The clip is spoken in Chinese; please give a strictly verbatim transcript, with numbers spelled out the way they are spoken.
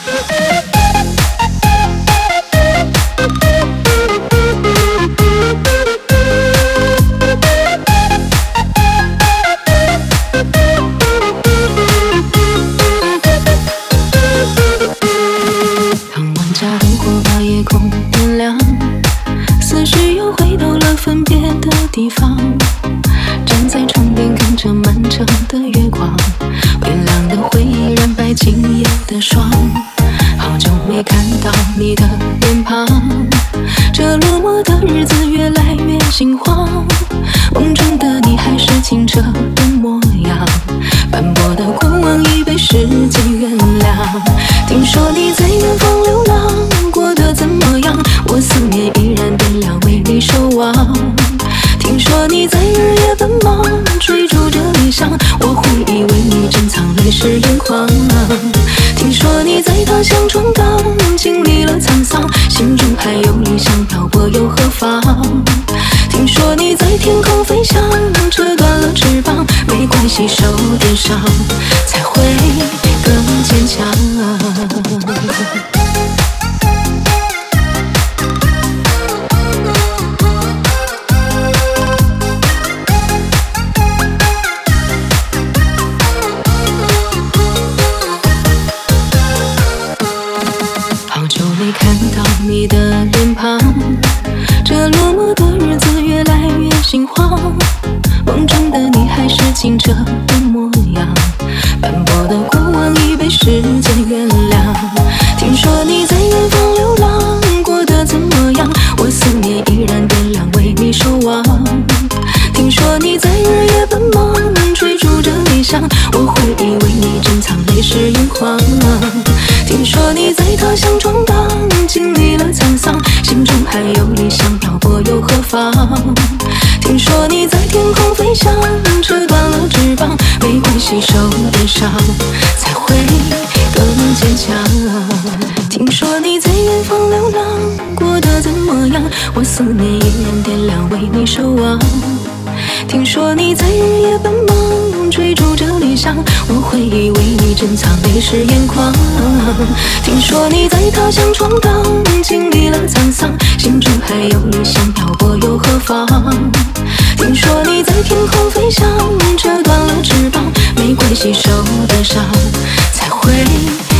思绪又回到了分别的地方，站在床边看着漫长的月光，微亮的回忆染白今夜的霜。好久没看到你的脸庞，这落寞的日子越来越心慌。梦中的你还是清澈的模样，斑驳的过往已被时间原谅。听说你在远方流浪，过得怎么样？我思念依然点亮，为你守望。听说你在日夜奔忙，追逐着理想，我会以为你珍藏泪湿眼眶。听说你在他乡闯荡，经历了沧桑，心中还有理想，漂泊又何妨？听说你在天空飞翔，折断了翅膀，没关系，受点伤才会更坚强。好久没看到你的脸庞，这落寞的日子越来越心慌。梦中的你还是清澈的模样，斑驳的过往已被时间原谅。听说你在远方流浪，过得怎么样？我思念依然点亮，为你守望。听说你在日夜奔忙，追逐着理想，我会以为你珍藏泪湿眼眶。听说你在他乡闯荡，经历了沧桑，心中还有理想，漂泊又何妨？听说你在天空飞翔，折断了翅膀，没关系，受点伤才会更坚强。听说你在远方流浪，过得怎么样？我思念依然点亮，为你守望。听说你在日夜奔忙，追逐着理想，我会以为你珍藏泪湿眼眶。听说你在他乡闯荡，经历了沧桑，心中还有理想，漂泊又何妨？听说你在天空飞翔，折断了翅膀，没关系，受的伤才会